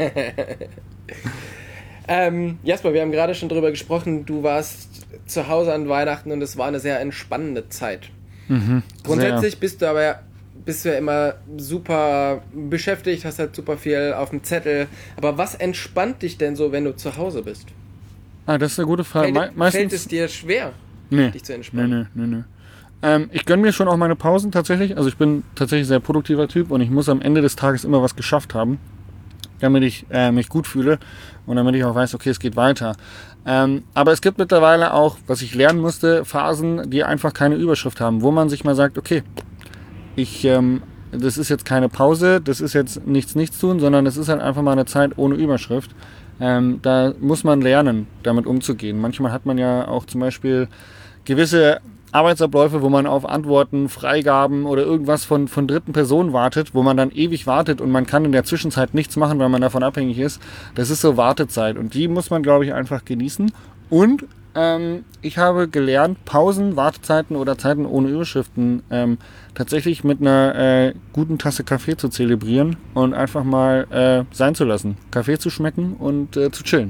Ähm, Jasper, wir haben gerade schon drüber gesprochen, du warst zu Hause an Weihnachten und es war eine sehr entspannende Zeit. Mhm, Grundsätzlich sehr. bist du aber bist du ja immer super beschäftigt, hast halt super viel auf dem Zettel. Aber was entspannt dich denn so, wenn du zu Hause bist? Ah, das ist eine gute Frage. Fällt, Me- meistens, fällt es dir schwer, nee, dich zu entspannen? Nee, nee, nee, nee. Ähm, ich gönne mir schon auch meine Pausen tatsächlich. Also ich bin tatsächlich ein sehr produktiver Typ und ich muss am Ende des Tages immer was geschafft haben, damit ich äh, mich gut fühle und damit ich auch weiß, okay, es geht weiter. Ähm, aber es gibt mittlerweile auch, was ich lernen musste, Phasen, die einfach keine Überschrift haben, wo man sich mal sagt, okay, ich, ähm, das ist jetzt keine Pause, das ist jetzt nichts, nichts tun, sondern es ist halt einfach mal eine Zeit ohne Überschrift. Ähm, da muss man lernen, damit umzugehen. Manchmal hat man ja auch zum Beispiel gewisse Arbeitsabläufe, wo man auf Antworten, Freigaben oder irgendwas von, von dritten Personen wartet, wo man dann ewig wartet und man kann in der Zwischenzeit nichts machen, weil man davon abhängig ist. Das ist so Wartezeit und die muss man, glaube ich, einfach genießen. Und ähm, ich habe gelernt, Pausen, Wartezeiten oder Zeiten ohne Überschriften ähm, tatsächlich mit einer äh, guten Tasse Kaffee zu zelebrieren und einfach mal äh, sein zu lassen. Kaffee zu schmecken und äh, zu chillen.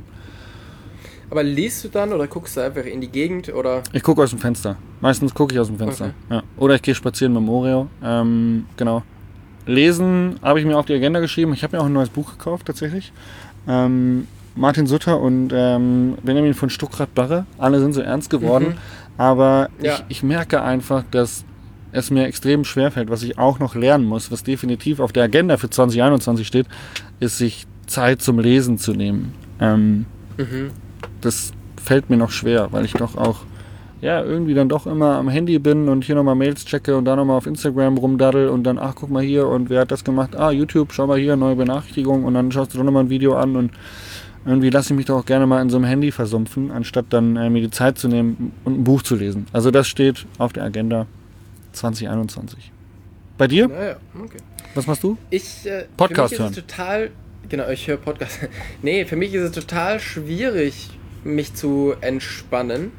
Aber liest du dann oder guckst du einfach in die Gegend oder? Ich gucke aus dem Fenster. Meistens gucke ich aus dem Fenster. Okay. Ja. Oder ich gehe spazieren mit dem Oreo. Ähm, genau. Lesen habe ich mir auf die Agenda geschrieben. Ich habe mir auch ein neues Buch gekauft tatsächlich. Ähm, Martin Sutter und ähm, Benjamin von Stuckrad-Barre. Alle sind so ernst geworden. Mhm. Aber ja. ich, ich merke einfach, dass es mir extrem schwerfällt, was ich auch noch lernen muss, was definitiv auf der Agenda für zwanzig einundzwanzig steht, ist, sich Zeit zum Lesen zu nehmen. Ähm, mhm. Das fällt mir noch schwer, weil ich doch auch ja, irgendwie dann doch immer am Handy bin und hier nochmal Mails checke und da nochmal auf Instagram rumdaddel und dann, ach, guck mal hier und wer hat das gemacht? Ah, YouTube, schau mal hier, neue Benachrichtigung und dann schaust du doch nochmal ein Video an und irgendwie lasse ich mich doch auch gerne mal in so einem Handy versumpfen, anstatt dann äh, mir die Zeit zu nehmen und ein Buch zu lesen. Also das steht auf der Agenda zwanzig einundzwanzig. Bei dir? Naja, okay. Was machst du? Ich, äh, Podcast für mich hören. Ist es total, genau, ich höre Podcast. Nee, für mich ist es total schwierig, mich zu entspannen,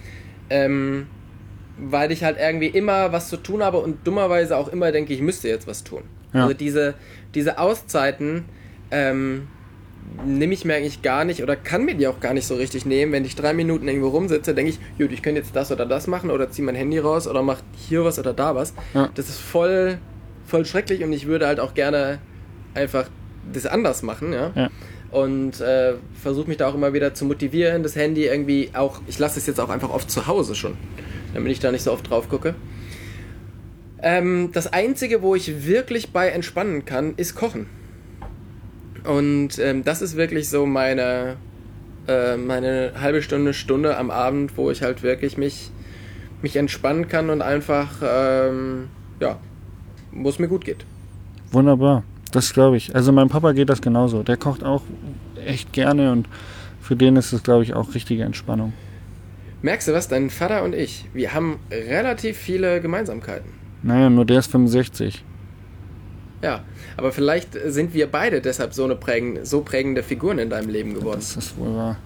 ähm, weil ich halt irgendwie immer was zu tun habe und dummerweise auch immer denke, ich müsste jetzt was tun. Ja. Also diese, diese Auszeiten ähm, nehme ich mir eigentlich gar nicht oder kann mir die auch gar nicht so richtig nehmen. Wenn ich drei Minuten irgendwo rumsitze, denke ich, gut, ich könnte jetzt das oder das machen oder ziehe mein Handy raus oder mache hier was oder da was. Ja. Das ist voll, voll schrecklich und ich würde halt auch gerne einfach das anders machen, ja. ja. Und äh, versuche mich da auch immer wieder zu motivieren, das Handy irgendwie auch, ich lasse es jetzt auch einfach oft zu Hause schon, damit ich da nicht so oft drauf gucke. Ähm, das Einzige, wo ich wirklich bei entspannen kann, ist Kochen. Und ähm, das ist wirklich so meine, äh, meine halbe Stunde, Stunde am Abend, wo ich halt wirklich mich, mich entspannen kann und einfach, ähm, ja, wo es mir gut geht. Wunderbar. Das glaube ich. Also meinem Papa geht das genauso. Der kocht auch echt gerne und für den ist es, glaube ich, auch richtige Entspannung. Merkst du was? Dein Vater und ich, wir haben relativ viele Gemeinsamkeiten. Naja, nur der ist fünfundsechzig. Ja, aber vielleicht sind wir beide deshalb so, eine prägen, so prägende Figuren in deinem Leben geworden. Das ist wohl wahr.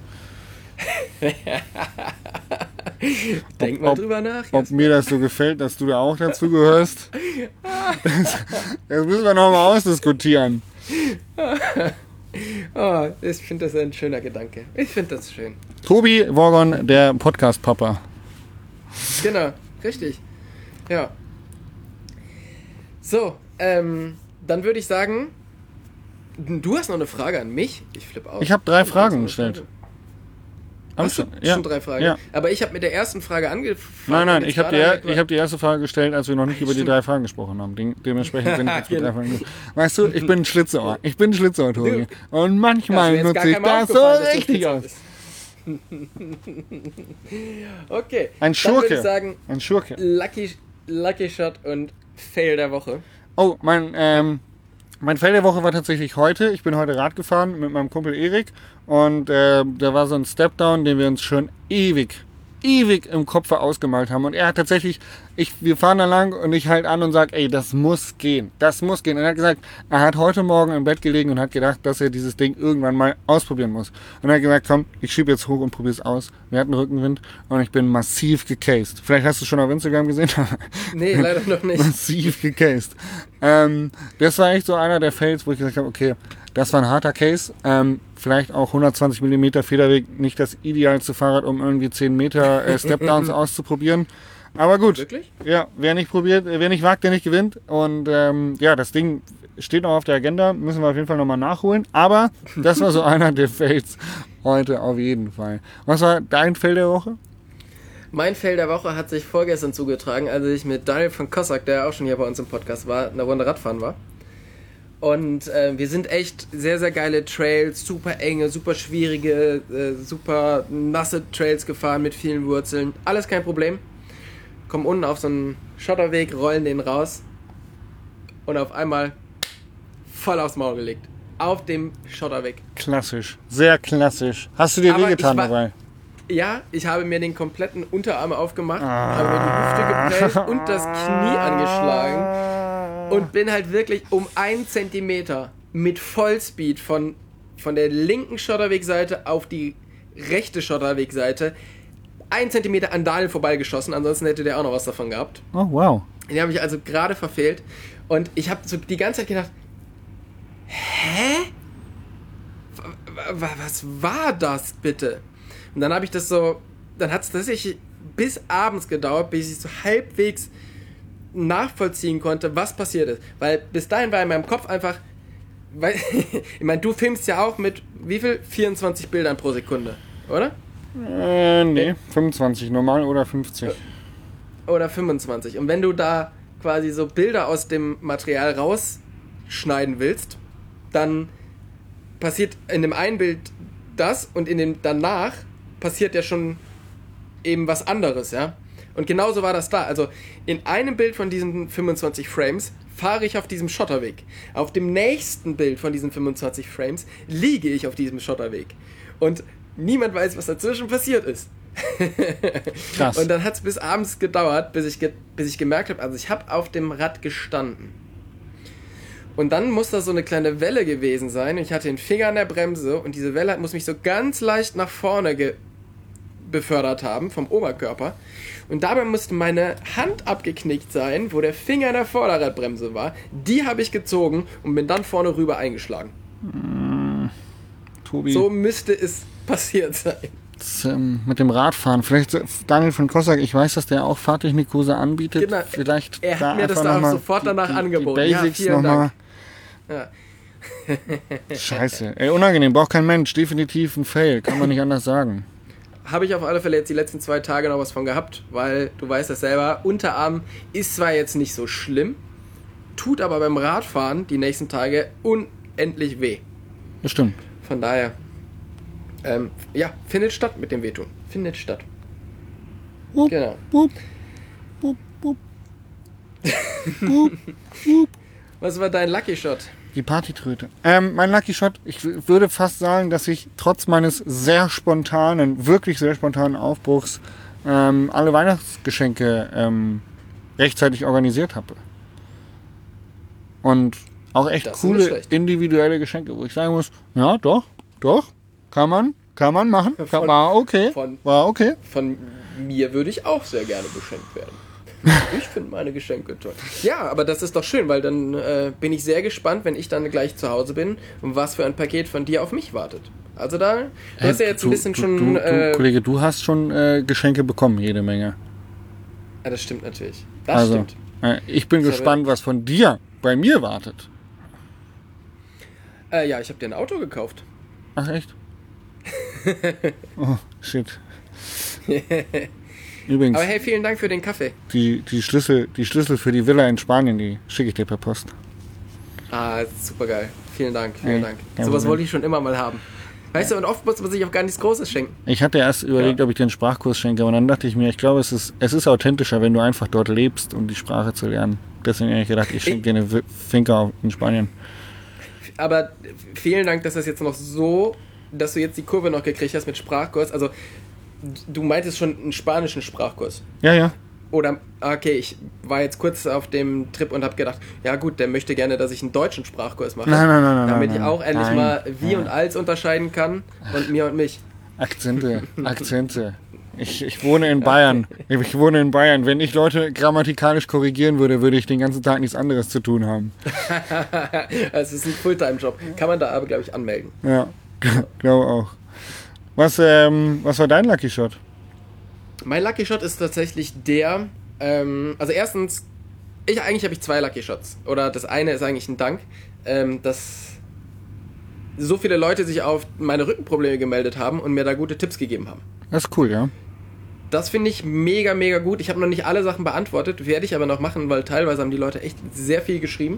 Denk ob, mal ob, drüber nach. Ob mir das so gefällt, dass du da auch dazu gehörst, das, das müssen wir nochmal ausdiskutieren. Oh, ich finde das ein schöner Gedanke. Ich finde das schön. Tobi Worgon, der Podcast-Papa. Genau, richtig. Ja. So, ähm, dann würde ich sagen, du hast noch eine Frage an mich. Ich flippe aus. Ich habe drei Fragen gestellt. Hast du ja. schon drei Fragen? Ja. Aber ich habe mit der ersten Frage angefangen. Nein, nein, ich habe die, direkt ich hab die erste Frage gestellt, als wir noch nicht über die drei Fragen gesprochen haben. De- dementsprechend bin ich jetzt mit drei Fragen. Weißt du, ich bin ein Schlitzohr. Ich bin ein Schlitzohr, Tobi. Und manchmal Ja, nutze ich das so richtig aus. Okay. Ein Dann würde Schurke. ich sagen, Ein Schurke. Lucky, Lucky Shot und Fail der Woche. Oh, mein, ähm, mein Fail der Woche war tatsächlich heute. Ich bin heute Rad gefahren mit meinem Kumpel Erik und äh, da war so ein Stepdown, den wir uns schon ewig, ewig im Kopf ausgemalt haben. Und er hat tatsächlich, ich, wir fahren da lang und ich halt an und sage, ey, das muss gehen, das muss gehen. Und er hat gesagt, er hat heute Morgen im Bett gelegen und hat gedacht, dass er dieses Ding irgendwann mal ausprobieren muss. Und er hat gesagt, komm, ich schiebe jetzt hoch und probiere es aus. Wir hatten Rückenwind und ich bin massiv gecased. Vielleicht hast du es schon auf Instagram gesehen. Nee, leider noch nicht. Massiv gecased. Ähm, das war echt so einer der Fails, wo ich gesagt habe, okay, das war ein harter Case. Ähm, vielleicht auch hundertzwanzig Millimeter Federweg, nicht das idealste Fahrrad, um irgendwie zehn Meter äh, Stepdowns auszuprobieren. Aber gut. Wirklich? Ja, wer nicht probiert, wer nicht wagt, der nicht gewinnt. Und ähm, ja, das Ding steht noch auf der Agenda, müssen wir auf jeden Fall nochmal nachholen. Aber das war so einer der Fails heute auf jeden Fall. Was war dein Fail der Woche? Mein Fail der Woche hat sich vorgestern zugetragen, als ich mit Daniel von Kossack, der auch schon hier bei uns im Podcast war, eine Runde Radfahren war. Und äh, wir sind echt sehr, sehr geile Trails, super enge, super schwierige, äh, super nasse Trails gefahren mit vielen Wurzeln. Alles kein Problem. Kommen unten auf so einen Schotterweg, rollen den raus und auf einmal voll aufs Maul gelegt. Auf dem Schotterweg. Klassisch, sehr klassisch. Hast du dir Aber wehgetan ich war- dabei? Ja, ich habe mir den kompletten Unterarm aufgemacht, habe mir die Hüfte geprellt und das Knie angeschlagen und bin halt wirklich um einen Zentimeter mit Vollspeed von, von der linken Schotterwegseite auf die rechte Schotterwegseite einen Zentimeter an Daniel vorbeigeschossen, ansonsten hätte der auch noch was davon gehabt. Oh, wow. Den habe ich also gerade verfehlt und ich habe so die ganze Zeit gedacht, hä? W- w- Was war das bitte? Und dann habe ich das so, dann hat es tatsächlich bis abends gedauert, bis ich so halbwegs nachvollziehen konnte, was passiert ist. Weil bis dahin war in meinem Kopf einfach, weil, ich meine, du filmst ja auch mit wie viel? vierundzwanzig Bildern pro Sekunde, oder? Äh, nee, fünfundzwanzig normal oder fünfzig. Oder fünfundzwanzig. Und wenn du da quasi so Bilder aus dem Material rausschneiden willst, dann passiert in dem einen Bild das und in dem danach passiert ja schon eben was anderes, ja. Und genauso war das da. Also in einem Bild von diesen fünfundzwanzig Frames fahre ich auf diesem Schotterweg. Auf dem nächsten Bild von diesen fünfundzwanzig Frames liege ich auf diesem Schotterweg. Und niemand weiß, was dazwischen passiert ist. Krass. Und dann hat es bis abends gedauert, bis ich, ge- bis ich gemerkt habe, also ich habe auf dem Rad gestanden. Und dann muss da so eine kleine Welle gewesen sein. Ich hatte den Finger an der Bremse und diese Welle muss mich so ganz leicht nach vorne ge- befördert haben vom Oberkörper. Und dabei musste meine Hand abgeknickt sein, wo der Finger an der Vorderradbremse war. Die habe ich gezogen und bin dann vorne rüber eingeschlagen. Tobi, So müsste es passiert sein. das, ähm, mit dem Radfahren. Vielleicht so- Daniel von Kossack, ich weiß, dass der auch Fahrtechnikkurse anbietet. Genau, Vielleicht er hat mir das einfach da auch noch mal sofort die, danach die, angeboten. Die Ja, Basics vielen nochmal. Ja. Scheiße. Ey, unangenehm, braucht kein Mensch. Definitiv ein Fail, kann man nicht anders sagen. Habe ich auf alle Fälle jetzt die letzten zwei Tage noch was von gehabt, weil du weißt das selber, Unterarm ist zwar jetzt nicht so schlimm, tut aber beim Radfahren die nächsten Tage unendlich weh. Das stimmt. Von daher, ähm, ja, findet statt mit dem Wehtun. Findet statt. Wupp, Genau. wupp, wupp, wupp. Wupp, wupp. Was war dein Lucky Shot? Die Partytröte. Ähm, mein Lucky Shot, ich w- würde fast sagen, dass ich trotz meines sehr spontanen, wirklich sehr spontanen Aufbruchs ähm, alle Weihnachtsgeschenke ähm, rechtzeitig organisiert habe. Und auch echt Das ist nicht coole schlecht. individuelle Geschenke, wo ich sagen muss, ja, doch, doch, kann man, kann man machen, kann, Von- war okay, von- war okay. Von mir würde ich auch sehr gerne beschenkt werden. Ich finde meine Geschenke toll. Ja, aber das ist doch schön, weil dann äh, bin ich sehr gespannt, wenn ich dann gleich zu Hause bin, was für ein Paket von dir auf mich wartet. Also da, du hast ja jetzt ein bisschen du, schon... Du, du, äh, Kollege, du hast schon äh, Geschenke bekommen, jede Menge. ja, das stimmt natürlich. Das also, stimmt. Äh, ich bin Das gespannt, was von dir bei mir wartet. Äh, ja, ich habe dir ein Auto gekauft. Ach echt? Oh, shit. Übrigens, Aber hey, vielen Dank für den Kaffee. die, die, Schlüssel, die Schlüssel für die Villa in Spanien, die schicke ich dir per Post. Ah, super geil. Vielen Dank, vielen Ja, Dank. kein Sowas Problem. wollte ich schon immer mal haben. Weißt du, und oft muss man sich auch gar nichts Großes schenken. Ich hatte erst überlegt, Ja. ob ich dir einen Sprachkurs schenke, aber dann dachte ich mir, ich glaube, es ist, es ist authentischer, wenn du einfach dort lebst, um die Sprache zu lernen. Deswegen habe ich gedacht, ich schenke dir eine W- Finca in Spanien. Aber vielen Dank, dass das jetzt noch so, dass du jetzt die Kurve noch gekriegt hast mit Sprachkurs. Also, du meintest schon einen spanischen Sprachkurs. Ja, ja. Oder, okay, ich war jetzt kurz auf dem Trip und habe gedacht, ja gut, der möchte gerne, dass ich einen deutschen Sprachkurs mache. Nein, nein, nein, nein, Damit nein, ich auch nein. endlich Nein. mal wie Nein. und als unterscheiden kann und mir und mich. Akzente, Akzente. Ich, ich wohne in Bayern. Ich wohne in Bayern. Wenn ich Leute grammatikalisch korrigieren würde, würde ich den ganzen Tag nichts anderes zu tun haben. Es ist ein Fulltime-Job. Kann man da aber, glaube ich, anmelden. Ja, glaube auch. Was, ähm, was war dein Lucky Shot? Mein Lucky Shot ist tatsächlich der, ähm, also erstens, ich eigentlich habe ich zwei Lucky Shots. Oder das eine ist eigentlich ein Dank, ähm, dass so viele Leute sich auf meine Rückenprobleme gemeldet haben und mir da gute Tipps gegeben haben. Das ist cool, ja. Das finde ich mega, mega gut. Ich habe noch nicht alle Sachen beantwortet, werde ich aber noch machen, weil teilweise haben die Leute echt sehr viel geschrieben.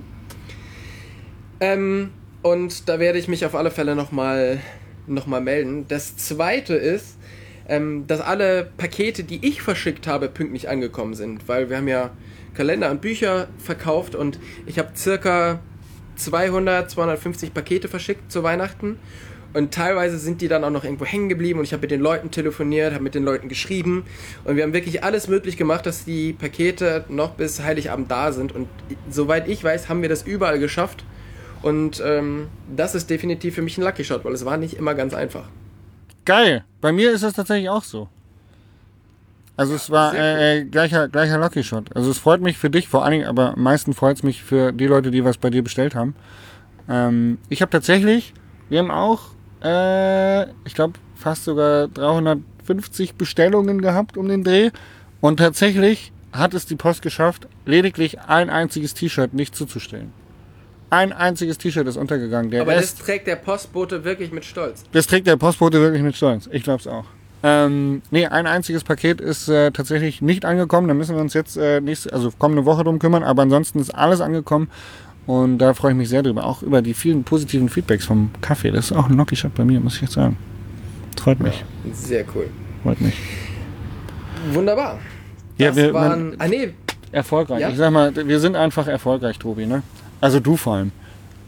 Ähm, und da werde ich mich auf alle Fälle nochmal noch mal melden. Das zweite ist, ähm, dass alle Pakete, die ich verschickt habe, pünktlich angekommen sind. Weil wir haben ja Kalender und Bücher verkauft und ich habe circa zweihundert, zweihundertfünfzig Pakete verschickt zu Weihnachten. Und teilweise sind die dann auch noch irgendwo hängen geblieben und ich habe mit den Leuten telefoniert, habe mit den Leuten geschrieben und wir haben wirklich alles möglich gemacht, dass die Pakete noch bis Heiligabend da sind und soweit ich weiß, haben wir das überall geschafft und ähm, das ist definitiv für mich ein Lucky Shot, weil es war nicht immer ganz einfach. Geil. Bei mir ist das tatsächlich auch so. Also es war sehr äh, äh, gleicher, gleicher Lucky Shot. Also es freut mich für dich vor allen Dingen, aber am meisten freut es mich für die Leute, die was bei dir bestellt haben. Ähm, ich habe tatsächlich, wir haben auch, äh, ich glaube, fast sogar dreihundertfünfzig Bestellungen gehabt um den Dreh. Und tatsächlich hat es die Post geschafft, lediglich ein einziges T-Shirt nicht zuzustellen. Ein einziges T-Shirt ist untergegangen. Der Aber Rest, das trägt der Postbote wirklich mit Stolz. das trägt der Postbote wirklich mit Stolz. Ich glaube es auch. Ähm, nee, ein einziges Paket ist äh, tatsächlich nicht angekommen. Da müssen wir uns jetzt äh, nächste, also kommende Woche drum kümmern. Aber ansonsten ist alles angekommen. Und da freue ich mich sehr drüber. Auch über die vielen positiven Feedbacks vom Kaffee. Das ist auch ein Lucky Shot bei mir, muss ich jetzt sagen. Freut mich. Sehr cool. Freut mich. Wunderbar. Ja, Das wir- waren... man- ah nee, Erfolgreich. Ja? Ich sag mal, wir sind einfach erfolgreich, Tobi, ne? Also du vor allem.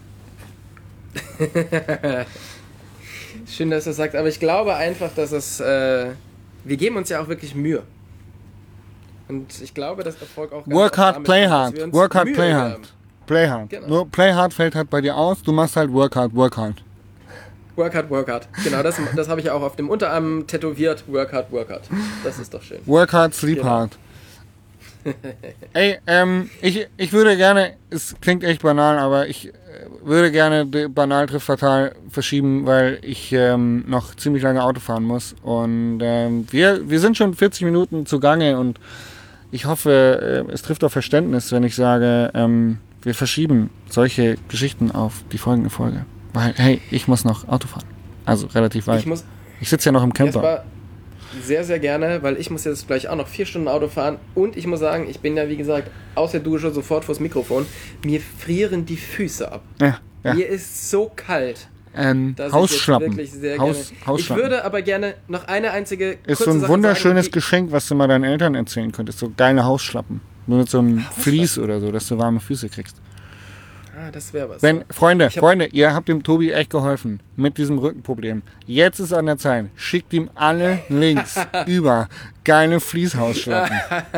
schön, dass du das sagst, aber ich glaube einfach, dass es... Äh, wir geben uns ja auch wirklich Mühe. Und ich glaube, dass Erfolg auch... ganz Work oft hard, damit play kommt, dass hard. wir uns Work hard, Mühe play geben. hard. Play hard. Genau. Nur Play hard fällt halt bei dir aus. Du machst halt Work hard, work hard. Work hard, work hard. Genau, das, das habe ich auch auf dem Unterarm tätowiert. Work hard, work hard. Das ist doch schön. Work hard, sleep Genau. hard. Ey, ähm, ich, ich würde gerne, es klingt echt banal, aber ich äh, würde gerne die Banal trifft fatal verschieben, weil ich ähm, noch ziemlich lange Auto fahren muss. Und ähm, wir, wir sind schon vierzig Minuten zugange und ich hoffe, äh, es trifft auf Verständnis, wenn ich sage, ähm, wir verschieben solche Geschichten auf die folgende Folge. Weil, hey, ich muss noch Auto fahren. Also relativ weit. Ich muss Ich sitze ja noch im Camper. Jasper, sehr, sehr gerne, weil ich muss jetzt gleich auch noch vier Stunden Auto fahren und ich muss sagen, ich bin ja wie gesagt aus der Dusche sofort vors Mikrofon. Mir frieren die Füße ab. Ja, ja. Mir ist so kalt, Ähm, dass Hausschlappen. ich jetzt wirklich sehr Haus, gerne... Ich Hausschlappen. würde aber gerne noch eine einzige Ist kurze so ein Sache wunderschönes sagen, Geschenk, was du mal deinen Eltern erzählen könntest. So geile Hausschlappen. Nur mit so einem Vlies oder so, dass du warme Füße kriegst. die, Ah, das wäre was. Wenn, Freunde, hab- Freunde, ihr habt dem Tobi echt geholfen mit diesem Rückenproblem. Jetzt ist an der Zeit. Schickt ihm alle Links über geile Fließhausschlappen.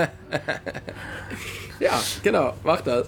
Ja, genau, mach das.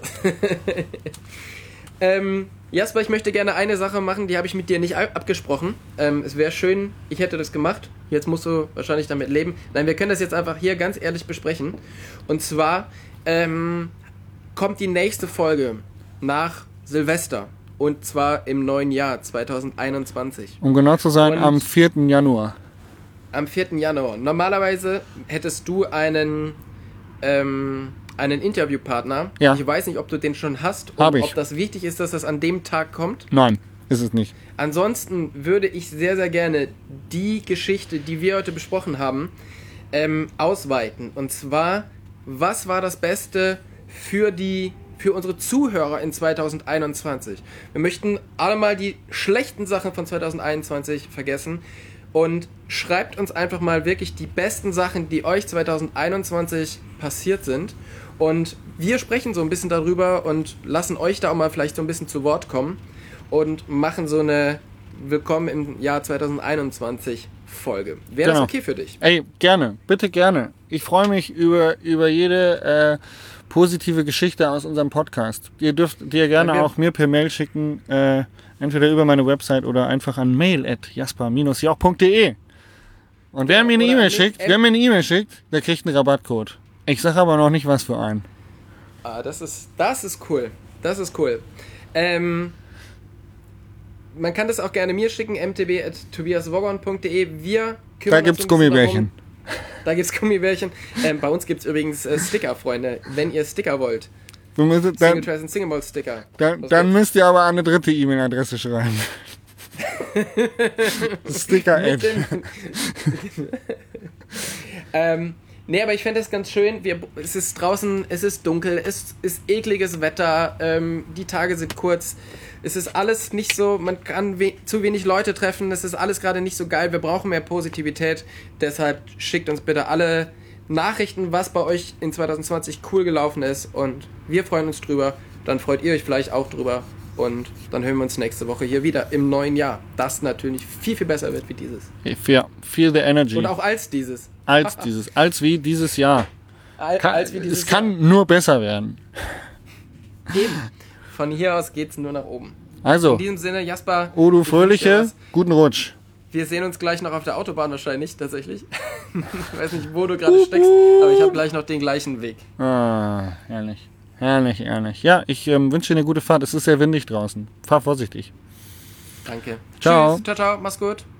ähm, Jasper, ich möchte gerne eine Sache machen, die habe ich mit dir nicht ab- abgesprochen. Ähm, es wäre schön, ich hätte das gemacht. Jetzt musst du wahrscheinlich damit leben. Nein, wir können das jetzt einfach hier ganz ehrlich besprechen. Und zwar ähm, kommt die nächste Folge nach Silvester. Und zwar im neuen Jahr zwanzig einundzwanzig. Um genau zu sein, Und- am vierten Januar. Am vierten Januar. Normalerweise hättest du einen, ähm, einen Interviewpartner. Ja. Ich weiß nicht, ob du den schon hast und Hab ich. ob das wichtig ist, dass das an dem Tag kommt. Nein, ist es nicht. Ansonsten würde ich sehr, sehr gerne die Geschichte, die wir heute besprochen haben, ähm, ausweiten. Und zwar, was war das Beste für die für unsere Zuhörer in zwanzig einundzwanzig? Wir möchten alle mal die schlechten Sachen von zwanzig einundzwanzig vergessen und schreibt uns einfach mal wirklich die besten Sachen, die euch zwanzig einundzwanzig passiert sind. Und wir sprechen so ein bisschen darüber und lassen euch da auch mal vielleicht so ein bisschen zu Wort kommen und machen so eine Willkommen im Jahr zwanzig einundzwanzig Folge. Wäre Genau. das okay für dich? Ey, gerne, bitte gerne. Ich freue mich über, über jede äh, positive Geschichte aus unserem Podcast. Ihr dürft dir gerne Danke. auch mir per Mail schicken, äh, entweder über meine Website oder einfach an mail at jasper dash jauch punkt de. Und wer mir eine Oder E-Mail nicht schickt, at- wer mir eine E-Mail schickt, der kriegt einen Rabattcode. Ich sage aber noch nicht, was für einen. Ah, das ist, das ist cool. Das ist cool. Ähm, man kann das auch gerne mir schicken, m t b at tobias wogon punkt de. Wir kümmern Da uns gibt's ein bisschen Gummibärchen. darum. Da gibt's Gummibärchen. Ähm, bei uns gibt's übrigens äh, Sticker, Freunde. Wenn ihr Sticker wollt. Du müsst, Single dann, Trace und Single Malt Sticker. dann, Was dann gibt's? müsst ihr aber eine dritte E-Mail-Adresse schreiben. Sticker Mit Ad. dem- ähm, nee, aber ich fände es ganz schön. Wir, es ist draußen, es ist dunkel, es ist ekliges Wetter, ähm, die Tage sind kurz. Es ist alles nicht so, man kann we zu wenig Leute treffen, es ist alles gerade nicht so geil. Wir brauchen mehr Positivität. Deshalb schickt uns bitte alle Nachrichten, was bei euch in zwanzig zwanzig cool gelaufen ist. Und wir freuen uns drüber. Dann freut ihr euch vielleicht auch drüber. Und dann hören wir uns nächste Woche hier wieder im neuen Jahr. Das natürlich viel, viel besser wird wie dieses. Ja, feel the energy. Und auch als dieses. Als dieses, als wie dieses Jahr. Al- Kann, als wie dieses es kann nur besser werden. Jahr. Eben. Von hier aus geht's nur nach oben. Also, In diesem Sinne, Jasper. oh du ich wünsch dir Fröhliche, was. guten Rutsch. Wir sehen uns gleich noch auf der Autobahn wahrscheinlich, tatsächlich. Ich weiß nicht, wo du gerade steckst, aber ich habe gleich noch den gleichen Weg. Ah, herrlich. Herrlich, herrlich. Ja, ich ähm, wünsche dir eine gute Fahrt. Es ist sehr windig draußen. Fahr vorsichtig. Danke. Ciao. Tschüss. Ciao, ciao. Mach's gut.